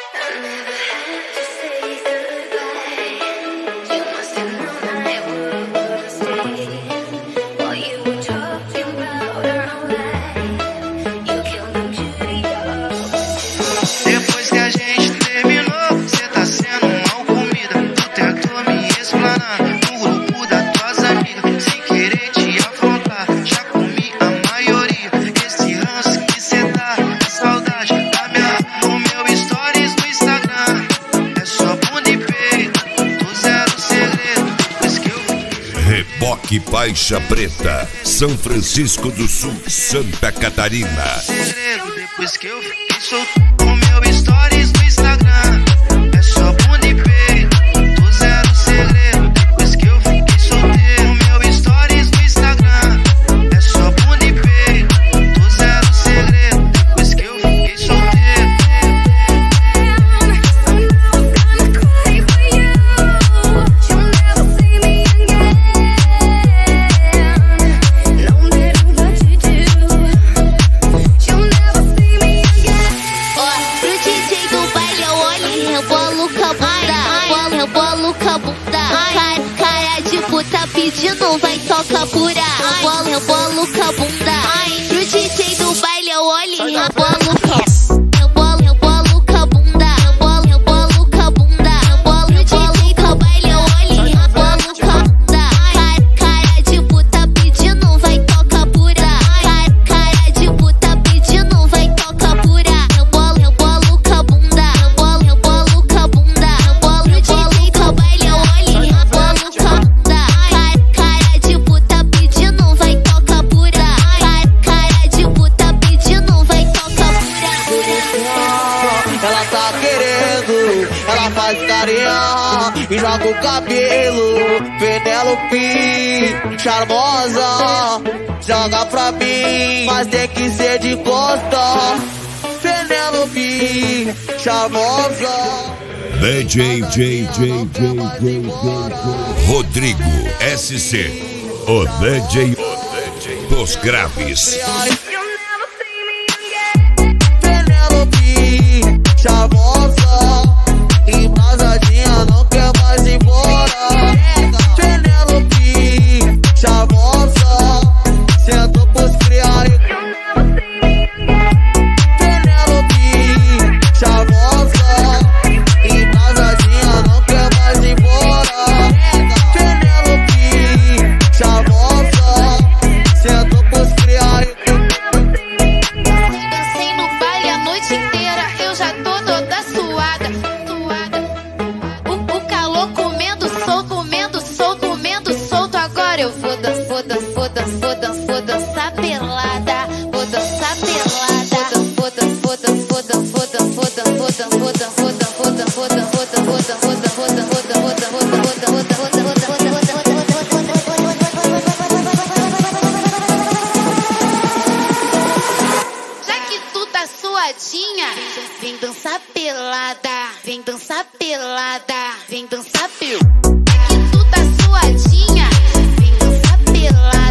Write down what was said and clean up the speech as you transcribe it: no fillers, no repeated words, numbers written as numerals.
Depois que a gente terminou, cê tá sendo mal comida. Tu tentou me explanar no grupo das tuas amigas. Sem querer te afrontar, já comi a maioria. Esse ranço que cê tá, é saudade da minha no meu stories no Instagram. É só bunda e peito, tu zero segredo. Depois que eu Reboque Faixa Preta, São Francisco do Sul, Santa Catarina. segredo, depois que eu fiquei solto no meu stories no Instagram. É só bunda e peito, tu zero segredo. Depois que eu fiquei solteiro no meu stories no Instagram. É só bunda e peito, tu zero segredo. Depois que eu fiquei solteiro. Cara de puta pedindo, vai tocar pura. Rebolo com a bunda. Pro DJ do baile eu olho e rebolo com a bunda. Rebolo com a bunda. Pro DJ do baile eu olho e rebolo com a bunda. Cara de puta pedindo, vai tocar pura. Cara de puta pedindo, vai tocar pura. Rebolo com a bunda. Rebolo com a bunda. Pro DJ do baile eu olho e rebolo com a bunda. Cara de puta pedindo, vai tocar pura. Cara de puta pedindo, vai tocar pura. Ela tá querendo, ela faz carinha e joga o cabelo. Penélope, charmosa, joga pra mim, mas tem que ser de costa. Penélope, charmosa. DJ Rodrigo SC, o DJ dos graves. Penélope, charmosa, embasadinha, não quer mais ir embora. Penélope, charmosa, sentou pros criarem. Penélope, charmosa, embasadinha, não quer mais ir embora. Penélope, charmosa, sentou pros criarem. Dancei no baile a noite inteira, eu já tô toda suada. O calor comendo solto. Agora eu vou dançar pelada. Vou dançar pelada. Já que tu tá suadinha, vem dançar pelada. Vem dançar pelada. Vem dançar pelada. Já que tu tá suadinha, vem dançar pelada.